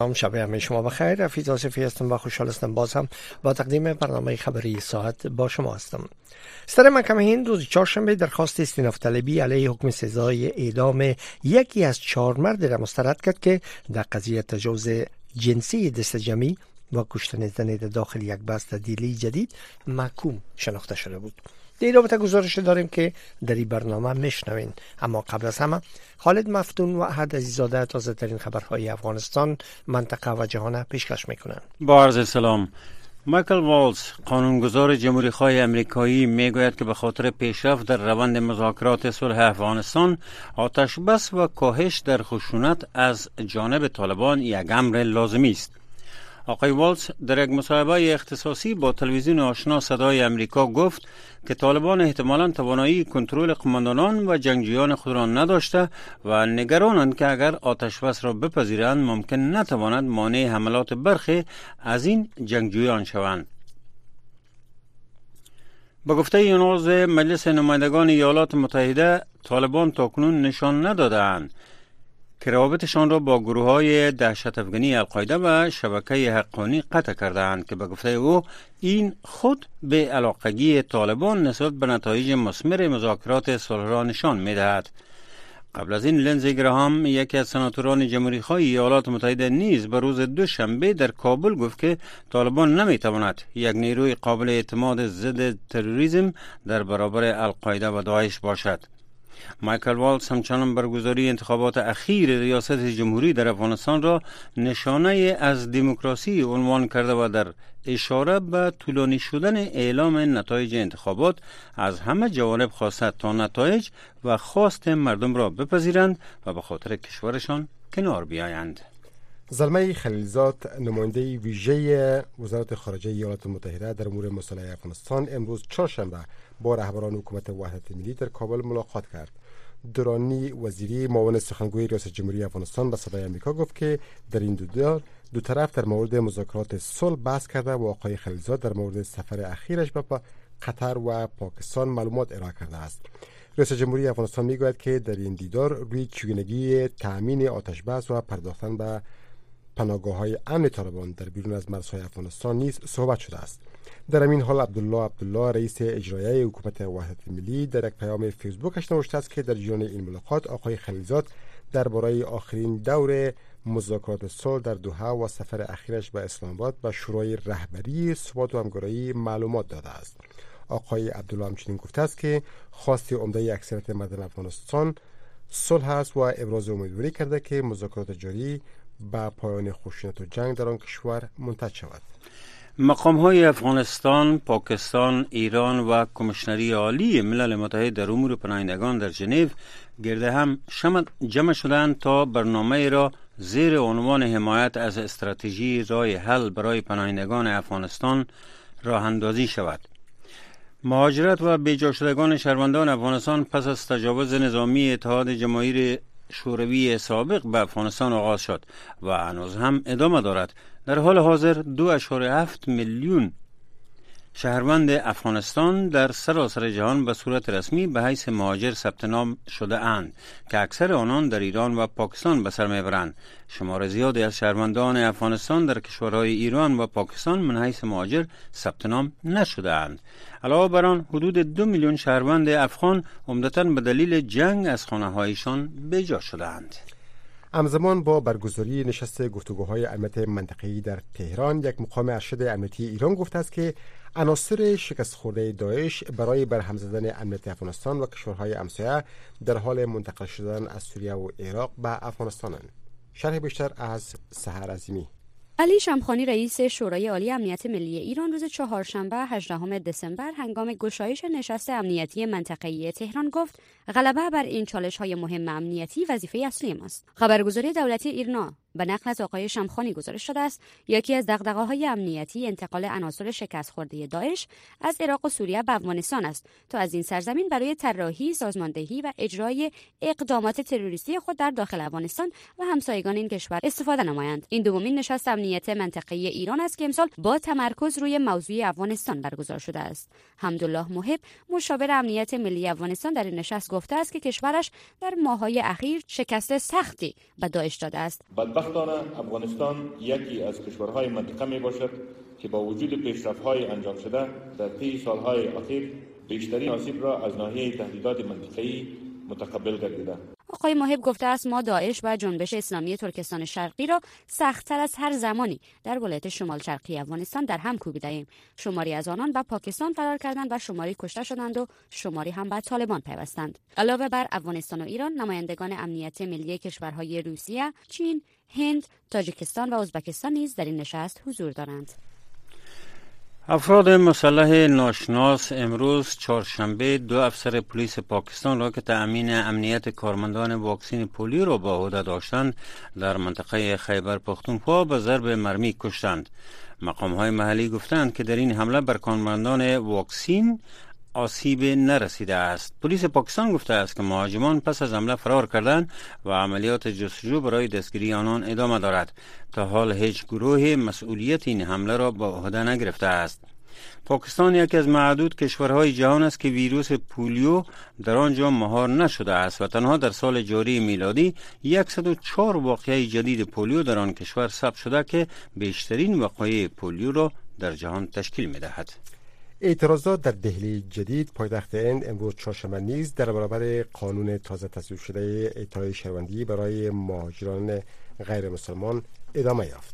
شب همه شما بخیر. رفیق آصفی هستم و خوشحال هستم باز هم با تقدیم برنامه خبری ساعت با شما هستم. صدر محکمه هند روز چهارشنبه درخواست استئناف طلبی علیه حکم سزای اعدام یکی از 4 مرد را مسترد کرد که در قضیه تجاوز جنسی دست جمعی و کشتن زن در داخل یک بس تبدیلی جدید محکوم شناخته شده بود. در رابطه گزارش داریم که در این برنامه میشنوین، اما قبل از همه خالد مفتون و احد عزیزاده تازه ترین خبرهای افغانستان، منطقه و جهان پیشکش میکنند. با عرض سلام. مایکل والز قانونگذار جمهوری‌خواه امریکایی میگوید که به خاطر پیشرفت در روند مذاکرات صلح افغانستان، آتش بس و کاهش در خشونت از جانب طالبان یک امر لازمی است. آقای والز در یک مصاحبه اختصاصی با تلویزیون آشنا صدای امریکا گفت که طالبان احتمالاً توانایی کنترل قماندانان و جنگجویان خود را نداشته و نگرانند که اگر آتش بس را بپذیرند ممکن نتواند مانع حملات برخی از این جنگجویان شوند. با گفته یوناز مجلس نمایندگان ایالات متحده، طالبان تاکنون نشان ندادند که روابطشان را با گروه‌های دهشت افغانی القاعده و شبکه حقانی قطع کردند که به گفته او این خود به علاقگی طالبان نسبت به نتایج مثمر مذاکرات صلح را نشان می‌دهد. قبل از این لنزی گراهام، یکی از سناتوران جمهوری‌خواه ایالات متحده نیز به روز دوشنبه در کابل گفت که طالبان نمی‌تواند یک نیروی قابل اعتماد ضد تروریسم در برابر القاعده و داعش باشد. مایکل والز همچنان برگزاری انتخابات اخیر ریاست جمهوری در افغانستان را نشانه از دموکراسی عنوان کرده و در اشاره به طولانی شدن اعلام نتایج انتخابات از همه جوانب خواسته تا نتایج و خواست مردم را بپذیرند و به خاطر کشورشان کنار بیایند. زلمه خلیلزاد، نماینده ویژه وزارت خارجه ایالات متحده در امور مسائل افغانستان، امروز چهارشنبه با رهبران حکومت وحدت ملی در کابل ملاقات کرد. درانی وزیری معاون سخنگوی ریاست جمهوری افغانستان به صدای آمریکا گفت که در این دو طرف در مورد مذاکرات صلح بحث کرده و آقای خلیلزاد در مورد سفر اخیرش به قطر و پاکستان معلومات ارائه کرده است. ریاست جمهوری افغانستان میگوید که در این دیدار روی چگونگی تأمین آتش بس و پرداختن به پناهگاه‌های امن طالبان در بیرون از مرزهای افغانستان نیز صحبت شده است. در این حال عبدالله رئیس اجرایی حکومت وحدت ملی در یک پیام فیسبوکش نوشته است که در جریان این ملاقات آقای خلیلزاد درباره آخرین دور مذاکرات صلح در دوحه و سفر اخیرش به اسلام آباد به شورای رهبری ثبات و همکاری معلومات داده است. آقای عبدالله همچنین گفته است که خواست عمده اکثریت مردم افغانستان صلح است و ابراز امیدواری کرده که مذاکرات جاری با پایان خشونت و جنگ در آن کشور منتج شود. مقام‌های افغانستان، پاکستان، ایران و کمیشنری عالی ملل متحد در امور پناهندگان در ژنو گرد هم جمع شدند تا برنامه را زیر عنوان حمایت از استراتژی راه حل برای پناهندگان افغانستان راه اندازی شود. مهاجرت و بیجا شدگان شهروندان افغانستان پس از تجاوز نظامی اتحاد جماهیر شوروی سابق به افغانستان آغاز شد و هنوز هم ادامه دارد. در حال حاضر 2.7 میلیون شهروند افغانستان در سراسر جهان به صورت رسمی به حیث مهاجر ثبت نام شده اند که اکثر آنان در ایران و پاکستان به سر میبرند. شمار زیادی از شهروندان افغانستان در کشورهای ایران و پاکستان من حیث مهاجر ثبت نام نشده اند. علاوه بر آن حدود 2 میلیون شهروند افغان عمدتاً به دلیل جنگ از خانه‌هایشان بیجا شده اند. همزمان با برگزاری نشست گفتگوهای امنیت منطقه‌ای در تهران، یک مقام ارشد امنیتی ایران گفته است که عناصر شکست خورده داعش برای برهم زدن امنیت افغانستان و کشورهای همسایه در حال منتقل شدن از سوریه و عراق به افغانستانند. شرح بیشتر از سحر عظیمی. علی شمخانی رئیس شورای عالی امنیت ملی ایران روز چهارشنبه 18 دسامبر هنگام گشایش نشست امنیتی منطقه‌ای تهران گفت غلبه بر این چالش‌های مهم امنیتی وظیفه اصلی ماست. خبرگزاری دولتی ایرنا به نقل از آقای شمخانی گزارش شده است یکی از دغدغه‌های امنیتی انتقال عناصر شکست خورده داعش از عراق و سوریه به افغانستان است تا از این سرزمین برای طراحی، سازماندهی و اجرای اقدامات تروریستی خود در داخل افغانستان و همسایگان این کشور استفاده نمایند. این دومین نشست امنیت منطقه‌ای ایران است که امسال با تمرکز روی موضوع افغانستان برگزار شده است. حمدالله محب، مشاور امنیت ملی افغانستان، در این نشست گفته است که کشورش در ماه‌های اخیر شکست سختی به داعش داده است. خوشبختانه افغانستان یکی از کشورهای منطقه می باشد که با وجود پیشرفت‌های انجام شده در طی سالهای اخیر بیشترین آسیب را از ناحیه تهدیدات منطقه‌ای متقبل گردیده. آقای محب گفته است ما داعش و جنبش اسلامی ترکستان شرقی را سخت‌تر از هر زمانی در ولایت شمال شرقی افغانستان در هم کوبیده‌ایم. شماری از آنان به پاکستان فرار کردند و شماری کشته شدند و شماری هم به طالبان پیوستند. علاوه بر افغانستان و ایران، نمایندگان امنیت ملی کشورهای روسیه، چین، هند، تاجیکستان و ازبکستان نیز در این نشست حضور دارند. افراد مسلح ناشناس امروز چهارشنبه 2 افسر پلیس پاکستان را که تأمین امنیت کارمندان واکسن پولیو را به عهده داشتند در منطقه خیبر پختونخوا به ضرب مرمی کشتند. مقام‌های محلی گفتند که در این حمله بر کارمندان واکسن آسیب نرسیده است. پلیس پاکستان گفته است که مهاجمان پس از حمله فرار کردند و عملیات جستجو برای دستگیری آنان ادامه دارد. تا حال هیچ گروه مسئولیت این حمله را به عهده نگرفته است. پاکستان یکی از معدود کشورهای جهان است که ویروس پولیو در آنجا مهار نشده است و تنها در سال جاری میلادی 104 واقعه جدید پولیو در آن کشور ثبت شده که بیشترین وقایع پولیو را در جهان تشکیل می‌دهد. اعتراضات در دهلی جدید پایتخت هند امروز چهارشنبه نیز در برابر قانون تازه تصویب شده اعطای شهروندی برای مهاجران غیر مسلمان ادامه یافت.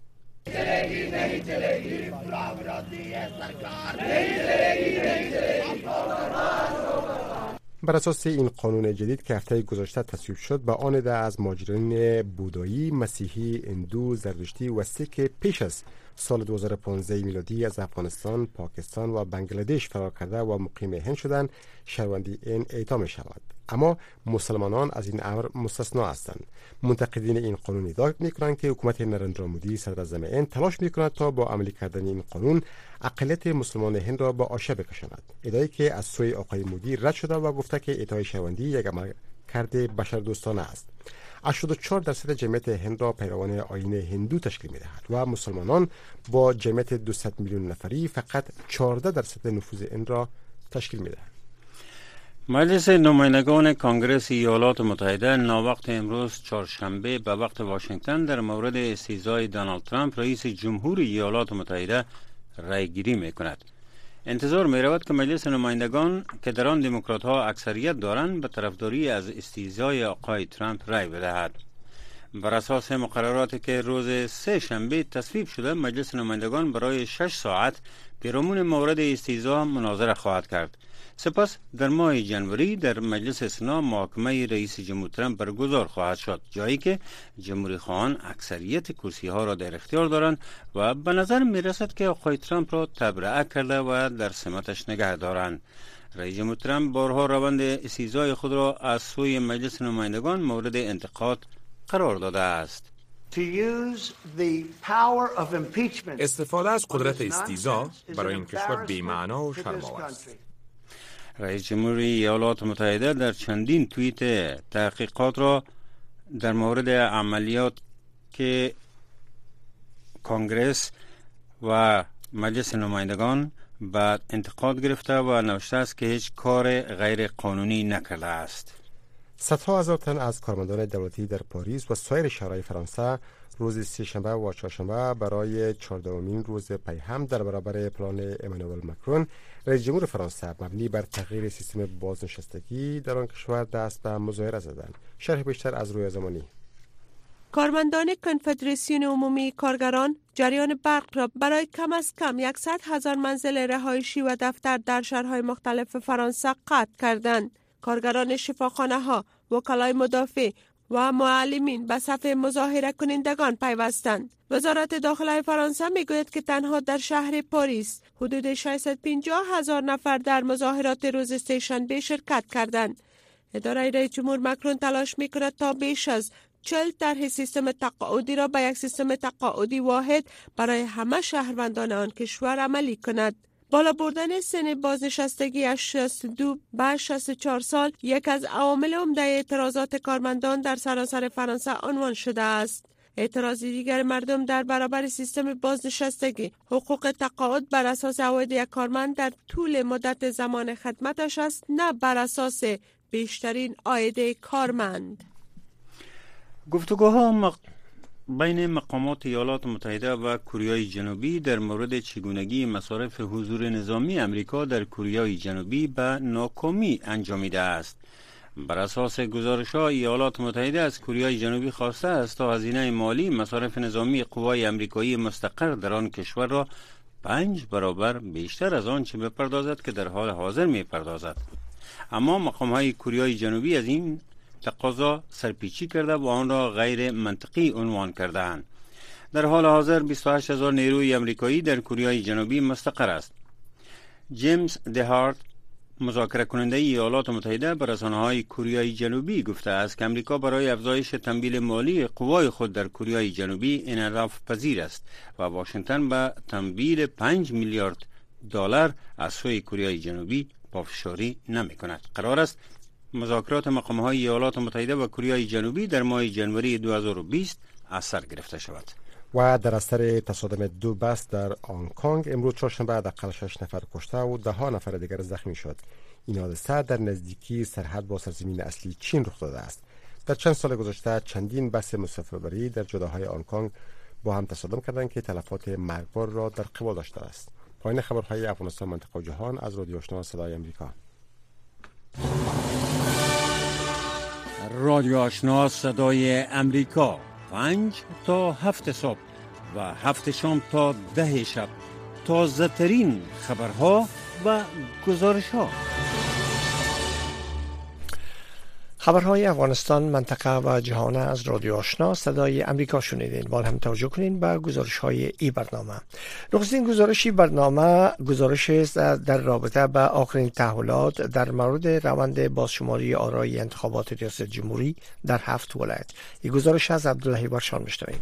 بر اساس این قانون جدید که هفته گذشته تصویب شد، به آن عده از مهاجران بودایی، مسیحی، هندو، زرتشتی و سیک پیش از سال 2015 میلادی از افغانستان، پاکستان و بنگلادش فرار کرده و مقیم هند شدند شهروندی این اعطا می شود. اما مسلمانان از این امر مستثنا هستند. منتقدین این قانون ادعا می‌کنند که حکومت نریندرا مودی صدراعظم هند تلاش می‌کند تا با عملی کردن این قانون اقلیت مسلمان هند را به آشه بکشاند. ادعایی که از سوی آقای مودی رد شده و گفته که اعطای شهروندی یک عملکرد بشردوستانه است. 84% جمعیت هند را پیروان آیین هندو تشکیل می‌دهد و مسلمانان با جمعیت 200 میلیون نفری فقط 14% نفوذ هند را تشکیل می‌دهند. مجلس نمایندگان کنگره ایالات متحده ناوقت امروز چهارشنبه به وقت واشنگتن در مورد استیضاح دونالد ترامپ رئیس جمهور ایالات متحده رای گیری می کند. انتظار می رود که مجلس نمایندگان که در آن دموکرات ها اکثریت دارند به طرفداری از استیضاح آقای ترامپ رای بدهد. بر اساس مقرراتی که روز سه شنبه تصویب شده، مجلس نمایندگان برای 6 ساعت پیرامون مورد استیضاح مناظره خواهد کرد. سپس در ماه جنوری در مجلس سنا محاکمه رئیس جمهور ترامپ برگزار خواهد شد، جایی که جمهوری خواهان اکثریت کرسی ها را در اختیار دارند و به نظر می رسد که آقای ترامپ را تبرئه کرده و در سمتش نگه دارند. رئیس جمهور ترامپ بارها روند استیضاح خود را از سوی مجلس نمایندگان مورد انتقاد قرار داده است. استفاده از قدرت استیضاح برای این کشور بی‌معنا و شرم‌آور است. رئیس جمهوری ایالات متحده در چندین توییت تحقیقات را در مورد عملیات که کنگره و مجلس نمایندگان بعد انتقاد گرفته و نوشته است که هیچ کار غیر قانونی نکرده است. صدها هزار تن از کارمندان دولتی در پاریس و سایر شهرهای فرانسه روز سه‌شنبه و چهارشنبه برای 14مین روز پیهم در برابر پلان امانوئل ماکرون رئیس جمهور فرانسه مبنی بر تغییر سیستم بازنشستگی در آن کشور دست به مظاهره زدند. شرح بیشتر از روی زمانی. کارمندان کنفدراسیون عمومی کارگران جریان برق را برای کم از کم 100,000 منزل رهایشی و دفتر در شهرهای مختلف فرانسه قطع کردند. کارگران شفاخانه‌ها، وکلای مدافع و معلمین به صف مظاهره کنندگان پیوستند. وزارت داخله فرانسه میگوید که تنها در شهر پاریس حدود 650,000 نفر در مظاهرات روز سه‌شنبه شرکت کردند. اداره رئیس جمهور ماکرون تلاش میکند تا بیش از 40 طرح سیستم تقاعدی را به یک سیستم تقاعدی واحد برای همه شهروندان آن کشور عملی کند. بالا بردن سن بازنشستگی از 62 به 64 سال یک از عوامل عمده اعتراضات کارمندان در سراسر فرانسه عنوان شده است. اعتراض دیگر مردم در برابر سیستم بازنشستگی حقوق تقاعد بر اساس عواید یک کارمند در طول مدت زمان خدمتش است، نه بر اساس بیشترین عاید کارمند. بین مقامات ایالات متحده و کره جنوبی در مورد چگونگی مصارف حضور نظامی امریکا در کره جنوبی به ناکامی انجامیده است. بر اساس گزارش‌ها ایالات متحده از کره جنوبی خواسته است تا هزینه مالی مصارف نظامی قوای امریکایی مستقر در آن کشور را 5 برابر بیشتر از آنچه بپردازد که در حال حاضر می‌پردازد. اما مقام‌های کره جنوبی از این تقاضا سرپیچی کرده و آن را غیر منطقی عنوان کرده‌اند. در حال حاضر 28,000 نیروی امریکایی در کره جنوبی مستقر است. جیمز دهارت مذاکره کننده ایالات متحده به رسانه‌های کره جنوبی گفته است که امریکا برای افزایش تمویل مالی قوای خود در کره جنوبی انعطاف پذیر است و واشنگتن به تمویل 5 میلیارد دلار از سوی کره جنوبی پافشاری نمی‌کند. قرار است مذاکرات مقام‌های ایالات متحده و کره جنوبی در ماه جنوری 2020 از سر گرفته شود. و در اثر تصادم 2 بس در هنگ کنگ امروز چهارشنبه حداقل 6 نفر کشته و 10 نفر دیگر زخمی شد. این حادثه در نزدیکی سرحد با سرزمین اصلی چین رخ داده است. در چند سال گذشته چندین بس مسافربری در جاده‌های هنگ کنگ با هم تصادم کردند که تلفات مرگبار را در قبال داشته است. پایان خبرهای افغانستان منطقه و جهان از رادیو آشنا صدای آمریکا. رادیو آشنا صدای امریکا 5 تا 7 صبح و 7 شام تا 10 شب تازه ترین خبرها و گزارش‌ها. خبرهای افغانستان منطقه و جهان از رادیو آشنا صدای امریکا شنیدین. باید هم توجه کنین به گزارش‌های این برنامه. نخستین گزارشی برنامه گزارش است در رابطه با آخرین تحولات در مورد روند بازشماری آرای انتخابات ریاست جمهوری در 7 ولایت. این گزارش از عبداللهی برشان میشنویم.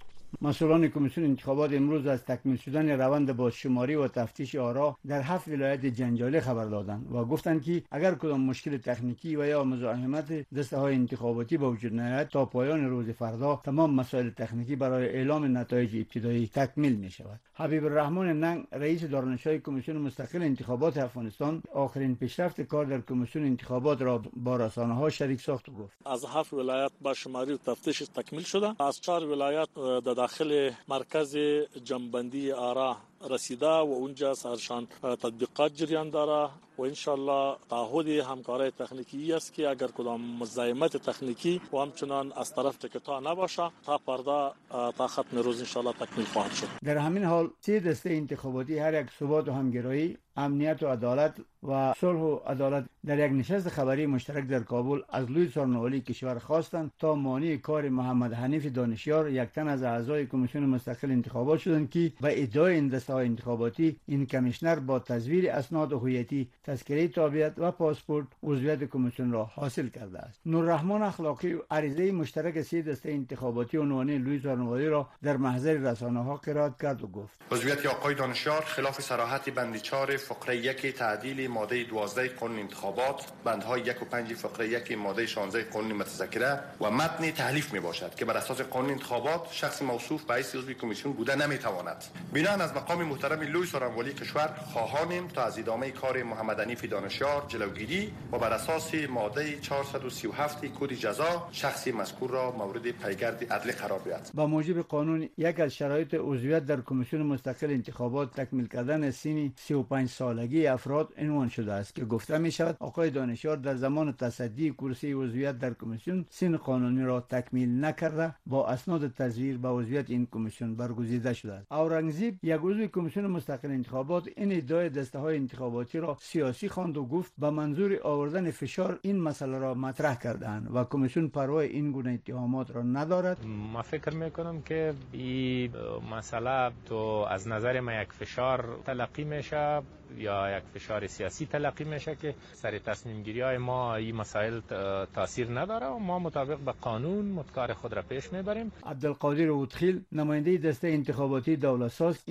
مسئولان کمیسیون انتخابات امروز از تکمیل شدن روند بازشماری و تفتیش آرا در 7 ولایت جنجالی خبر دادند و گفتند که اگر کدام مشکل تکنیکی و یا مزاحمت دسته‌های انتخاباتی به وجود نیاید تا پایان روز فردا تمام مسائل تکنیکی برای اعلام نتایج ابتدایی تکمیل می شود. حبیب الرحمن ننگ رئیس دارالنشست کمیسیون مستقل انتخابات افغانستان آخرین پیشرفت کار در کمیسیون انتخابات را با رسانه‌ها شریک ساخت و گفت از 7 ولایت بازشماری و تفتیش تکمیل شده. از 4 ولایت داخل مرکز جنبندی آرا رسیده و اونجا سرشان تطبیقات جریان داره و انشالله تعهد همکاری تکنیکی است که اگر کدام مزاحمت تکنیکی و همچنان از طرف تکتا نباشه تا پرده تا ختم روز انشالله تکمیل خواهد شد. در همین حال 3 دسته انتخاباتی هر یک ثبات و همگرایی، امنیت و عدالت و صلح و عدالت در یک نشست خبری مشترک در کابل از لوی سارنوالی کشور خواستند تا مانع کار محمد حنیف دانشیار یک تن از اعضای کمیسیون مستقل انتخابات شدند که به ادعای این دسته‌های انتخاباتی این کمیشنر با تزویر اسناد هویتی، تذکره تابعیت و پاسپورت عضویت کمیسیون را حاصل کرده است. نوررحمان اخلاقی عریضه مشترک 3 دسته انتخاباتی عنوان لوی سارنوالی را در محضر رسانه‌ها قرائت کرد و گفت: عضویت آقای دانشیار خلاف صراحت بند 4 فقره 1 تعدیل ماده 12 قانون انتخابات، بندهای 1 و 5 فقره 1 ماده 16 قانون متذکره و متن تحلیف می باشد که بر اساس قانون انتخابات شخص موصوف به حیث عضو کمیسیون بوده نمیتواند. بنابراین از مقام محترم لوی سارنوالی کشور خواهانیم تا از ادامه کار محمد حنیف دانشیار جلوگیری و بر اساس ماده 437 کد جزا شخص مذکور را مورد پیگرد عدلی قرار دهد. با موجب قانون یک از شرایط عضویت در کمیسیون مستقل انتخابات تکمیل کردن سن 35 سالگی افراد عنوان شده است که گفته می شود آقای دانشیار در زمان تصدی کرسی عضویت در کمیسیون سن قانونی را تکمیل نکرده با اسناد تزویر به عضویت این کمیسیون برگزیده شده است. اورنگزیب یک عضو کمیسیون مستقل انتخابات این ادعای دسته‌های انتخاباتی را سیاسی خواند و گفت به منظور آوردن فشار این مسئله را مطرح کردند و کمیسیون پروای این گونه اتهامات را ندارد. ما فکر میکنم که این مسئله تو از نظر ما یک فشار تلقی میشه یا یک فشار سیاسی تلقی میشه که سر تصمیم گیری های ما این مسائل تاثیر نداره و ما مطابق به قانون کار خود را پیش میبریم. عبدالقادر اوتخیل نماینده دسته انتخاباتی دولت‌ساز این ادعای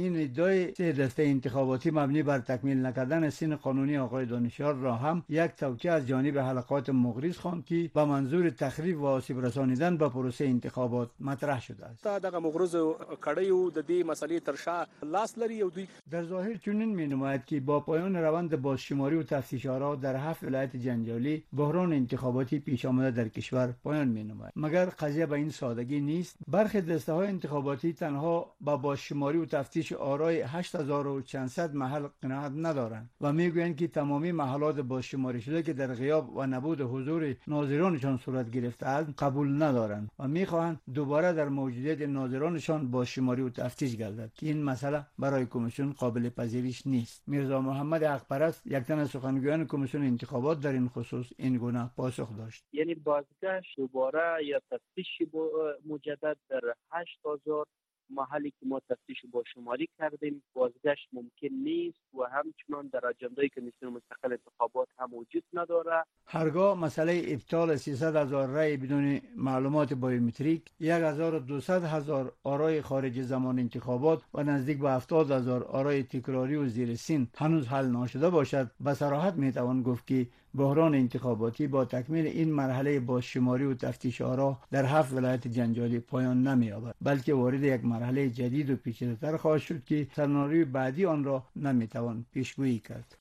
ادعای سه دسته انتخاباتی مبنی بر تکمیل نکردن سن قانونی آقای دانشیار را هم یک توجیه از جانب حلقات مغرض خواند که به منظور تخریب و آسیب رسانیدن به پروسه انتخابات مطرح شده است. دغه مغرض کړیو د دې مسلې ترشا لاس لري او دوی در ظاهر چنین می‌نماید که با پایان روند بازشماری و تفتیش آرا در 7 ولایت جنجالی بحران انتخاباتی پیش آمده در کشور پایان می‌نماید. مگر قضیه به این سادگی نیست. برخی دسته‌های انتخاباتی تنها با بازشماری و تفتیش آرای 8400 محل قناعت ندارند و میگویند که تمامی محلات بازشماری شده که در غیاب و نبود حضور ناظرانشان صورت گرفته است قبول ندارند و میخواهند دوباره در موجودیت ناظرانشان بازشماری و تفتیش گردد که این مسئله برای کمیسیون قابل پذیرش نیست. میرزا محمد حقپرست یک تن از سخنگویان کمیسیون انتخابات در این خصوص این گونه پاسخ داشت. یعنی بازگشت دوباره یا تفتیش مجدد در 8000 محلی که ما تفتیش با شماری کردیم بازگشت ممکن نیست و همچنان در اجندای کمیسیون مستقل انتخابات هم وجود نداره. هرگاه مسئله ابطال 300,000 رای بدون معلومات بایومتریک، 1,200,000 آرای خارج زمان انتخابات و نزدیک به 70,000 آرای تکراری و زیر سن هنوز حل نشده باشد، به صراحت میتوان گفت که بحران انتخاباتی با تکمیل این مرحله بازشماری و تفتیش آرا در 7 ولایت جنجالی پایان نمی‌یابد، بلکه وارد یک مرحله جدید و پیچیده‌تر خواهد شد که سناریوی بعدی آن را نمی‌توان پیشگویی کرد.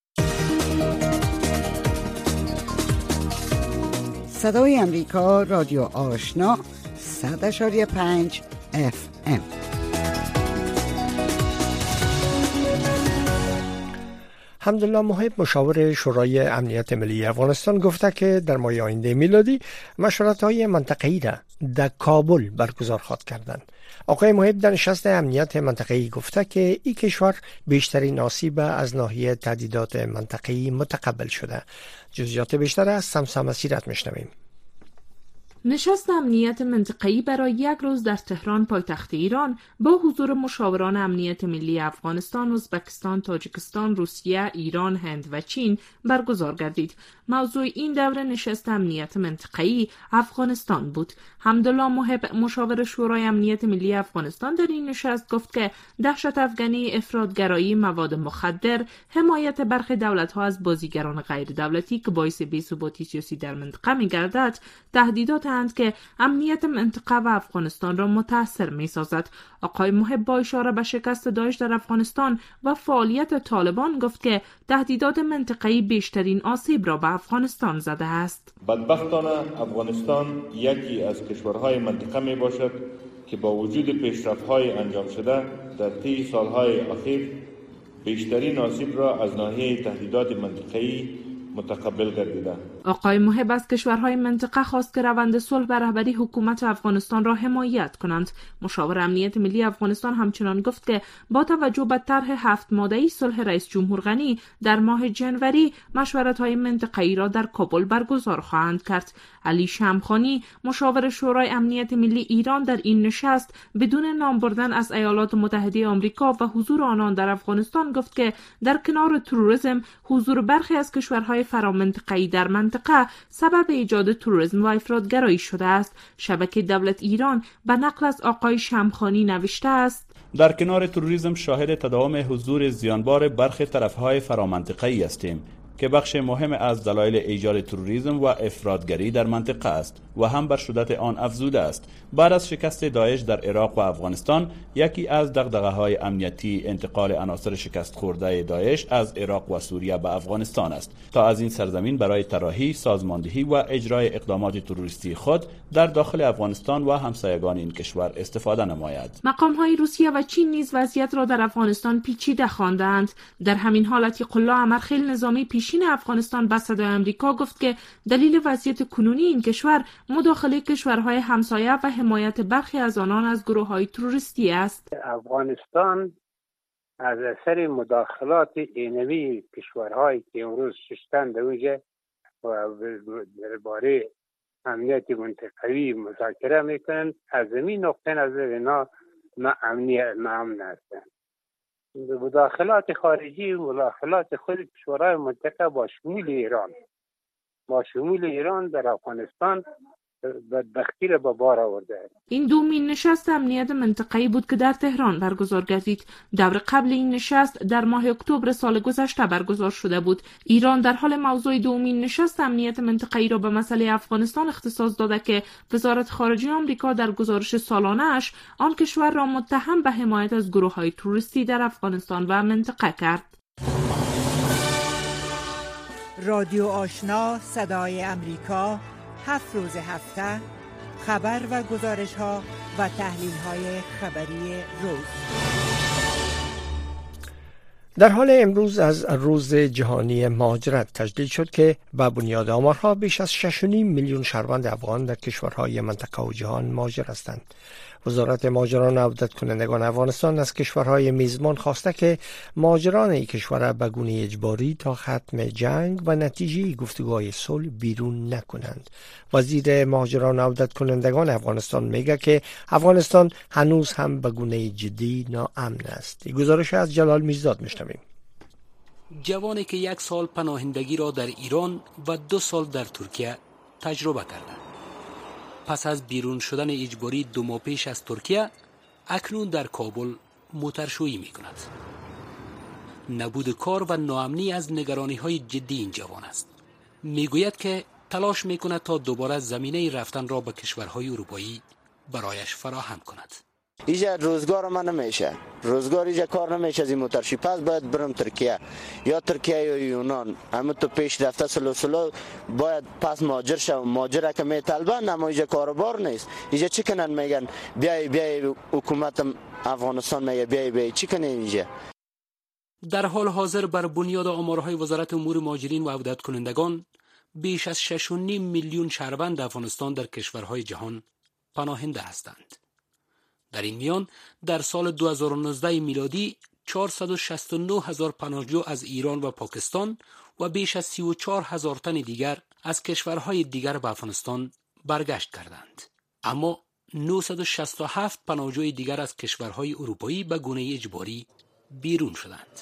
صدای امریکا، رادیو آشنا، 100.5 FM. حمدالله محب مشاور شورای امنیت ملی افغانستان گفته که در ماه آینده میلادی مشورت‌های منطقه‌ای را در کابل برگزار خواهد کردند. آقای محب در نشست امنیت منطقه‌ای گفته که این کشور بیشترین آسیب از ناحیه تهدیدات منطقه‌ای متقبل شده. جزئیات بیشتر از سمسم سیرت میشنویم. نشست امنیت منطقه‌ای برای یک روز در تهران پایتخت ایران با حضور مشاوران امنیت ملی افغانستان، ازبکستان، تاجیکستان، روسیه، ایران، هند و چین برگزار گردید. موضوع این دوره نشست امنیت منطقه‌ای افغانستان بود. حمدالله محب مشاور شورای امنیت ملی افغانستان در این نشست گفت که دهشت افغانی، افراطگرایی، مواد مخدر، حمایت برخی دولت‌ها از بازیگران غیر دولتی که باعث بی‌ثباتی سیاسی در منطقه می‌گردد، تهدیدات که امنیت منطقه و افغانستان را متاثر می سازد. آقای محب با اشاره به شکست داعش در افغانستان و فعالیت طالبان گفت که تهدیدات منطقه‌ای بیشترین آسیب را به افغانستان زده است. بدبختانه افغانستان یکی از کشورهای منطقه می باشد که با وجود پیشرفت‌های انجام شده در طی سالهای اخیر بیشترین آسیب را از ناحیه تهدیدات منطقه‌ای متقبل گردیده. آقای محب از کشورهای منطقه خواست که روند صلح به رهبری حکومت افغانستان را حمایت کنند. مشاور امنیت ملی افغانستان همچنان گفت که با توجه به طرح 7 ماده‌ای صلح رئیس جمهور غنی در ماه جنوری مشورت‌های منطقه‌ای را در کابل برگزار خواهند کرد. علی شمخانی مشاور شورای امنیت ملی ایران در این نشست بدون نام بردن از ایالات متحده آمریکا و حضور آنان در افغانستان گفت که در کنار تروریسم حضور برخی از کشورهای فرامنطقه‌ای در منطقه سبب ایجاد تروریسم و افراطگرایی شده است. شبکه دولت ایران به نقل از آقای شمخانی نوشته است: در کنار تروریسم شاهد تداوم حضور زیانبار برخی طرفهای فرامنطقه‌ای هستیم که بخش مهم از دلایل ایجاد تروریسم و افراطگری در منطقه است و هم بر شدت آن افزوده است. بعد از شکست داعش در عراق و افغانستان، یکی از دغدغه‌های امنیتی انتقال عناصر شکست خورده داعش از عراق و سوریه به افغانستان است تا از این سرزمین برای طراحی، سازماندهی و اجرای اقدامات تروریستی خود در داخل افغانستان و همسایگان این کشور استفاده نماید. مقام‌های روسیه و چین نیز وضعیت را در افغانستان پیچیده خواندند. در همین حالت قلا امرخیل نظامی پیشین افغانستان به صدای آمریکا گفت که دلیل وضعیت کنونی این کشور مداخله کشورهای همسایه و حمایت برخی از آنان از گروه‌های تروریستی است. افغانستان از اثر مداخلات اینوی کشورهایی که امروز ششتن اونجا و درباره امنیت منطقوی مذاکره میکنن، از این نقطه نظر اینا ناامن هستند. مداخلات خارجی و مداخلات خود کشورهای منطقه با شمول ایران در افغانستان بدبختی را به بار آورده. این دومین نشست امنیت منطقه‌ای بود که در تهران برگزار گردید. دور قبل این نشست در ماه اکتبر سال گذشته برگزار شده بود. ایران در حال موضوع دومین نشست امنیت منطقه‌ای را به مسئله افغانستان اختصاص داده که وزارت خارجه آمریکا در گزارش سالانه‌اش آن کشور را متهم به حمایت از گروه‌های تروریستی در افغانستان و منطقه کرد. رادیو آشنا صدای امریکا 7 روز هفته خبر و گزارش ها و تحلیل های خبری روز. در حال امروز از روز جهانی مهاجرت تجدید شد که به بنیاد آمارها بیش از 6.5 میلیون شهروند افغان در کشورهای منطقه و جهان مهاجر هستند. وزارت مهاجران و عودت کنندگان افغانستان از کشورهای میزبان خواسته که مهاجران این کشور به گونه اجباری تا ختم جنگ و نتیجه گفتگوهای صلح بیرون نکنند. وزیر مهاجران و عودت کنندگان افغانستان میگه که افغانستان هنوز هم به گونه جدی ناامن است. این گزارش از جلال میرزاد میشنویم. جوانی که 1 سال پناهندگی را در ایران و 2 سال در ترکیه تجربه کرده. پس از بیرون شدن اجباری 2 ماه پیش از ترکیه اکنون در کابل موترشویی می کند. نبود کار و ناامنی از نگرانی های جدی این جوان است. می گوید که تلاش می کند تا دوباره زمینه رفتن را به کشورهای اروپایی برایش فراهم کند. اینجا روزگار من نمیشه، روزگار اینجا کار نمیشه از این موترشی، پس باید برم ترکیه یا یا یونان. همه تو پیش رفته سلو باید پس مهاجر شم. مهاجر که میطلبن اما اینجا کاروبار نیست. اینجا چی کنن؟ میگن بیای حکومت افغانستان میگه بیای چی کنه اینجا. در حال حاضر بر بنیاد آمارهای وزارت امور مهاجرین و عودت کنندگان بیش از 6.5 میلیون شهروند افغانستان در کشورهای جهان پناهنده هستند. در این میان در سال 2019 میلادی 469 هزار پناهجو از ایران و پاکستان و بیش از 34 هزار تن دیگر از کشورهای دیگر به افغانستان برگشت کردند. اما 967 پناهجوی دیگر از کشورهای اروپایی به گونه اجباری بیرون شدند.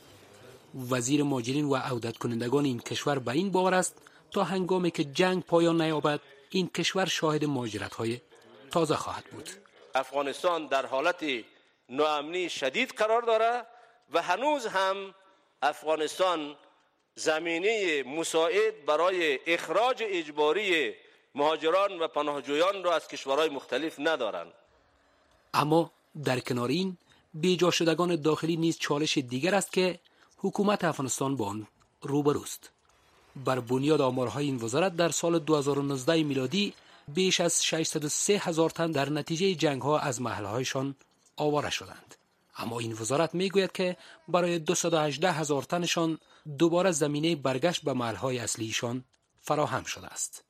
وزیر مهاجرین و عودت کنندگان این کشور به این باور است تا هنگامی که جنگ پایان نیابد این کشور شاهد مهاجرت‌های تازه خواهد بود. افغانستان در حالت ناامنی شدید قرار دارد و هنوز هم افغانستان زمینه مساعد برای اخراج اجباری مهاجران و پناهجویان را از کشورهای مختلف ندارند. اما در کنار این بیجا شدگان داخلی نیز چالش دیگر است که حکومت افغانستان با آن روبروست. بر بنیاد آمارهای این وزارت در سال 2019 میلادی بیش از 603 هزار تن در نتیجه جنگ‌ها از محلهایشان آواره شدند. اما این وزارت میگوید که برای 218 هزار تنشان دوباره زمینه برگشت به محلهای اصلیشان فراهم شده است.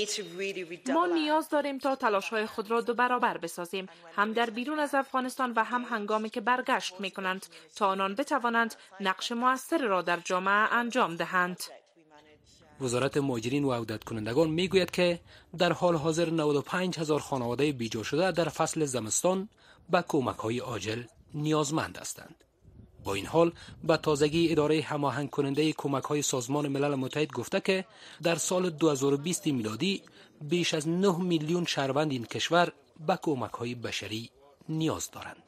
ما نیاز داریم تا تلاش‌های خود را 2 برابر بسازیم، هم در بیرون از افغانستان و هم هنگامی که برگشت می‌کنند، تا آنان بتوانند نقش مؤثر را در جامعه انجام دهند. وزارت مهاجرین و عودت کنندگان میگوید که در حال حاضر 95 هزار خانواده بیجا شده در فصل زمستان به کمک‌های عاجل نیازمند هستند. با این حال به تازگی اداره هماهنگ کننده کمک‌های سازمان ملل متحد گفته که در سال 2020 میلادی بیش از 9 میلیون شهروند این کشور به کمک‌های بشری نیاز دارند.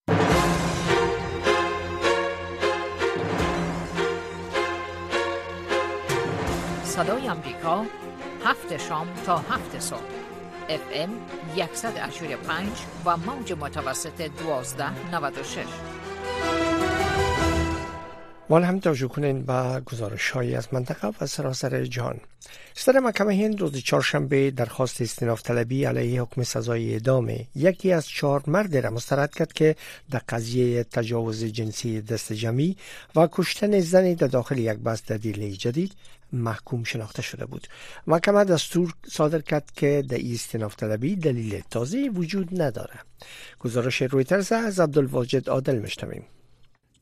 صدای امریکا 7 شام تا 7 صبح FM 100.5 و موج متوسط 1296. وال هم توجه کنین به گزارش‌هایی از منطقه و سراسر جهان. صدر محکمه هند روز چهارشنبه درخواست استئناف طلبی علیه حکم سزای اعدام یکی از 4 مرد را مسترد کرد که در قضیه تجاوز جنسی دست جمعی و کشتن زنی در داخل یک بس در دیلی جدید محکوم شناخته شده بود. محکمه دستور صادر کرد که در استئناف طلبی دلیل تازه وجود نداره. گزارش رویترز از عبدالواجد عادل میشنویم.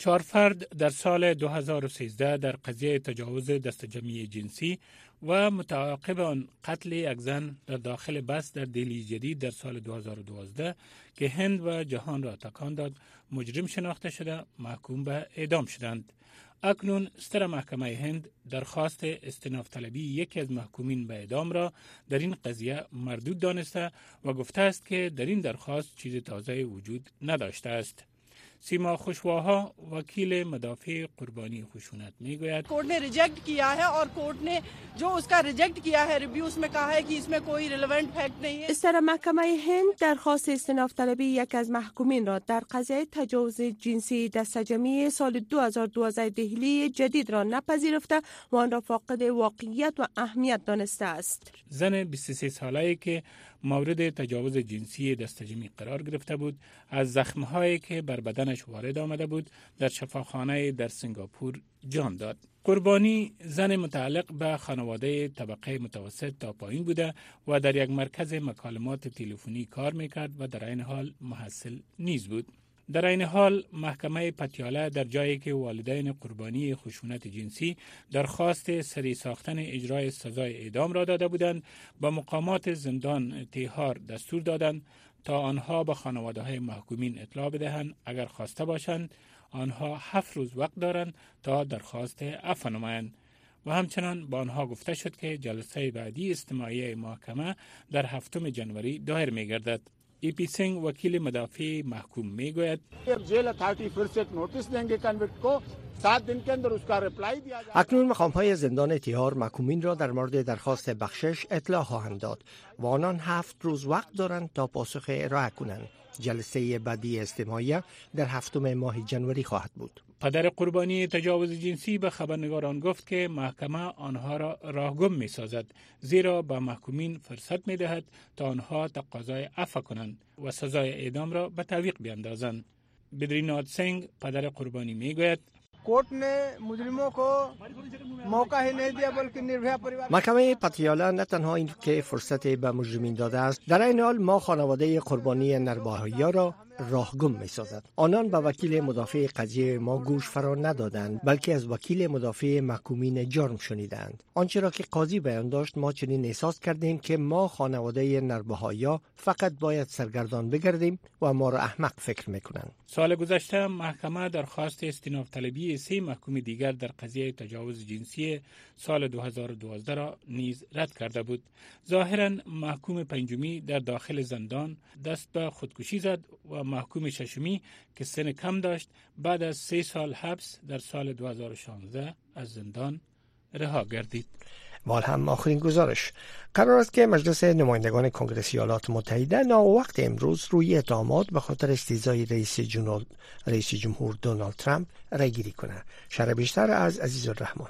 4 فرد در سال 2013 در قضیه تجاوز دست جمعی جنسی و متعاقب آن قتل یک زن در داخل بس در دهلی جدید در سال 2012 که هند و جهان را تکان داد مجرم شناخته شده محکوم به اعدام شدند. اکنون ستر محکمه هند درخواست استئناف طلبی یکی از محکومین به اعدام را در این قضیه مردود دانسته و گفته است که در این درخواست چیز تازه وجود نداشته است. سیما خوشواها وکیل مدافع قربانی خشونت میگوید court ने reject किया है और कोर्ट ने जो उसका रिजेक्ट किया है रिव्यू उसमें कहा है कि इसमें कोई रिलेवेंट फैक्ट नहीं है. سر محکمه هند درخواست استئناف طلبی یک از محکومین را در قضیه تجاوز جنسی دست جمعی سال 2012 دهلی جدید را نپذیرفته و آن را فاقد واقعیت و اهمیت دانسته است. زن 23 ساله‌ای که مورد تجاوز جنسی دست جمعی قرار گرفته بود از زخم‌هایی که بر بدنش وارد آمده بود در شفاخانه در سنگاپور جان داد. قربانی زن متعلق به خانواده طبقه متوسط تا پایین بوده و در یک مرکز مکالمات تلفنی کار میکرد و در این حال محصل نیز بود. در این حال محکمه پتیاله در جایی که والدین قربانی خشونت جنسی درخواست سری ساختن اجرای سزای اعدام را داده بودند با مقامات زندان تهران دستور دادند تا آنها به خانواده‌های محکومین اطلاع بدهند اگر خواسته باشند آنها 7 روز وقت دارند تا درخواست عفو نمایند و همچنان با آنها گفته شد که جلسه بعدی استماعی محکمه در 7 جنوری دایر می‌گردد. ای پی سنگ وکیل مدافع محکوم میگوید اکنون مقام‌های زندان تهران محکومین را در مورد درخواست بخشش اطلاع خواهند داد و آنان 7 روز وقت دارند تا پاسخ ارائه کنند. جلسه بعدی استماعیه در 7 ماه جنوری خواهد بود. پدر قربانی تجاوز جنسی به خبرنگاران گفت که محکمه آنها را راهگم می سازد زیرا به محکومین فرصت می دهد تا آنها تقاضای عفو کنند و سزای اعدام را به تعویق بیندازند. بدرینات سنگ پدر قربانی می گوید कोर्ट ने मुजरिमों को मौका ही नहीं दिया बल्कि निर्भया परिवार محکمه پتیاله نه تنها این که فرصت به مجرمین داده است، در این حال ما خانواده قربانی نرباهیا را راهگم می سازد. آنان به وکیل مدافع قضیه ما گوش فرا ندادند بلکه از وکیل مدافع محکومین جرم شنیدند. آنچه را که قاضی بیان داشت ما چنین احساس کردیم که ما خانواده نرباهیا فقط باید سرگردان بگردیم و ما را احمق فکر میکنند. سال گذشته محکمه درخواست استئناف طلبی 3 محکوم دیگر در قضیه تجاوز جنسی سال 2012 را نیز رد کرده بود. ظاهرا محکوم پنجمی در داخل زندان دست به خودکشی زد و محکوم ششمی که سن کم داشت بعد از 3 سال حبس در سال 2016 از زندان رها گردید. وال هم آخرین گزارش قرار است که مجلس نمایندگان کنگره ایالات متحده ناوقت امروز روی اتهامات به خاطر استیزای رئیس جمهور دونالد ترامپ رأیگیری کنه. شرح بیشتر از عزیز الرحمن.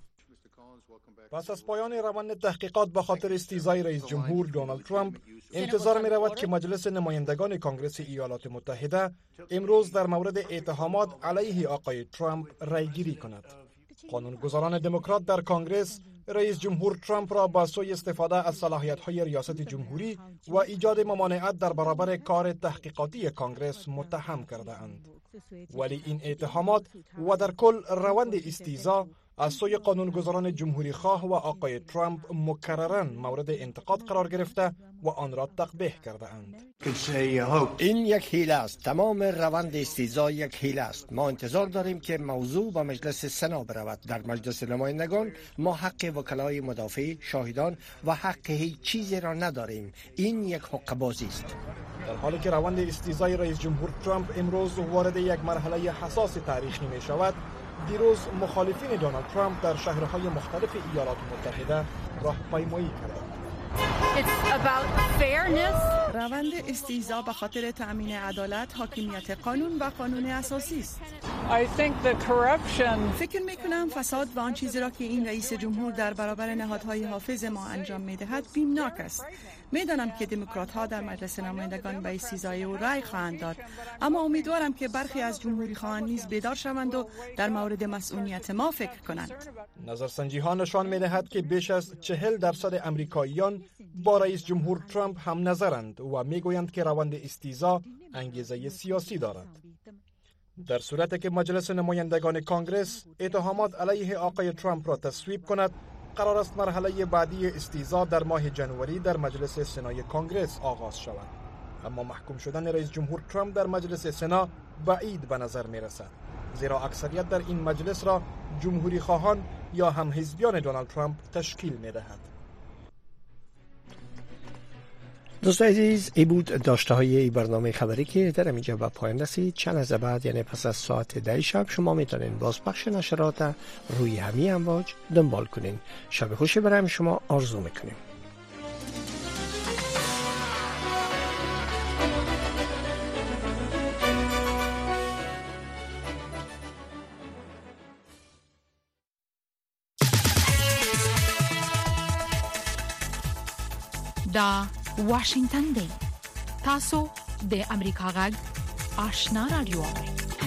پس از پایان روند تحقیقات به خاطر استیزای رئیس جمهور دونالد ترامپ انتظار می رود که مجلس نمایندگان کنگره ایالات متحده امروز در مورد اتهامات علیه آقای ترامپ رأیگیری کند. قانونگذاران دموکرات در کنگره رئیس جمهور ترامپ را با سوء استفاده از صلاحیت‌های ریاست جمهوری و ایجاد ممانعت در برابر کار تحقیقاتی کنگره متهم کرده‌اند. ولی این اتهامات و در کل روند استیزا از سوی قانونگذاران جمهوری خواه و آقای ترامپ مکرراً مورد انتقاد قرار گرفته و آن را تقبیح کرده اند. این یک حیله است. تمام روند استیزا یک حیله است. ما انتظار داریم که موضوع به مجلس سنا برود. در مجلس نمایندگان ما حق وکلای مدافع، شاهدان و حق هیچ چیزی را نداریم. این یک حقه‌بازی است. در حالی که روند استیزای رئیس جمهور ترامپ امروز وارد یک مرحله حساس تاریخی می شود، دیروز مخالفین دونالد ترامپ در شهرهای مختلف ایالات متحده راهپیمایی کردند. روند استیزا به خاطر تأمین عدالت، حاکمیت قانون و قانون اساسی است. فکر می‌کنم فساد و آن چیزی را که این رئیس جمهور در برابر نهادهای حافظ ما انجام می‌دهد بیمناک است. می‌دانم که دموکرات‌ها در مجلس نمایندگان به استیزای او رأی خواهند داد، اما امیدوارم که برخی از جمهوری خواهان نیز بیدار شوند و در مورد مسئولیت ما فکر کنند. نظرسنجی‌ها نشان می‌دهد که بیش از 40% امریکاییان با رئیس جمهور ترامپ هم نظرند و میگویند که روند استیزا انگیزه سیاسی دارد. در صورتی که مجلس نمایندگان کانگرس اتهامات علیه آقای ترامپ را تصویب کند، قرار است مرحله بعدی استیضاح در ماه جنوری در مجلس سنای کانگرس آغاز شود. اما محکوم شدن رئیس جمهور ترامپ در مجلس سنا بعید به نظر می رسد، زیرا اکثریت در این مجلس را جمهوری خواهان یا هم حزبیان دونالد ترامپ تشکیل می دهد. دوستان عزیز، ای بود داشته های ای برنامه خبری که در اینجا به پایان رسید. چند از بعد یعنی پس از ساعت 10 شب شما میتونین بازپخش نشرات روی همین امواج دنبال کنین. شب خوشی برای شما آرزو میکنیم. دا واشنگتن دی تاسو د امریکا غږ آشنا رادیو